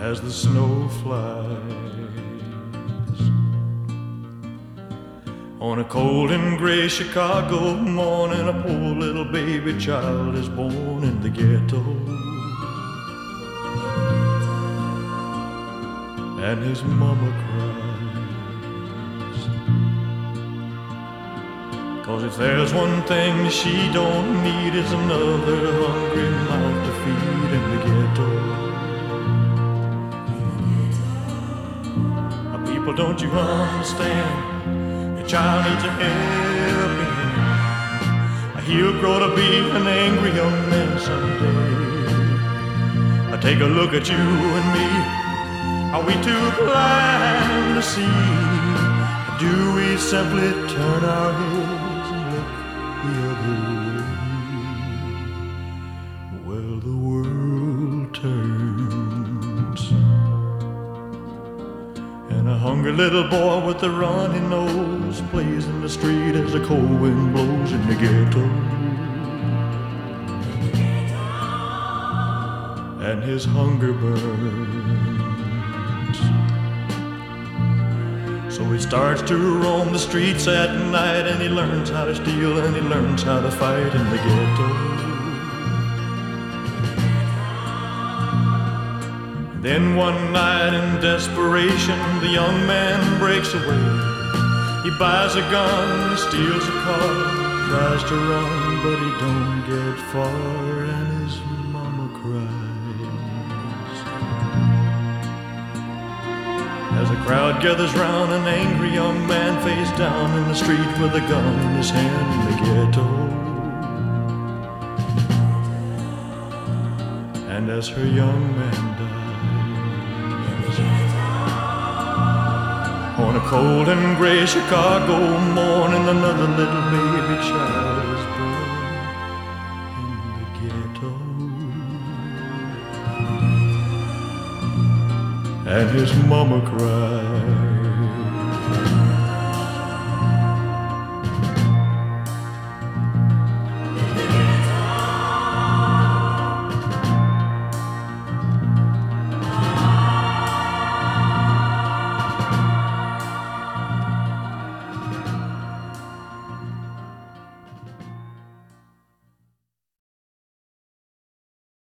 as the snow flies. On a cold and gray Chicago morning, a poor little baby child is born in the ghetto. And his mama cries, 'cause if there's one thing she don't need, it's another hungry mouth to feed in the ghetto. People, don't you understand? Your child needs a helping hand. He'll grow to be an angry young man someday. Take a look at you and me. Are we too blind to see? Do we simply turn our heads and look the other way? Well, the world turns, and a hungry little boy with a runny nose plays in the street as the cold wind blows in the ghetto. And his hunger burns, so he starts to roam the streets at night, and he learns how to steal and he learns how to fight in the ghetto. Then one night in desperation, the young man breaks away. He buys a gun, steals a car, tries to run, but he don't get far, and his mama cries. As a crowd gathers round, an angry young man face down in the street with a gun in his hand in the ghetto. And as her young man dies, on a cold and gray Chicago morning, another little baby child is born in the ghetto. And his mama cried.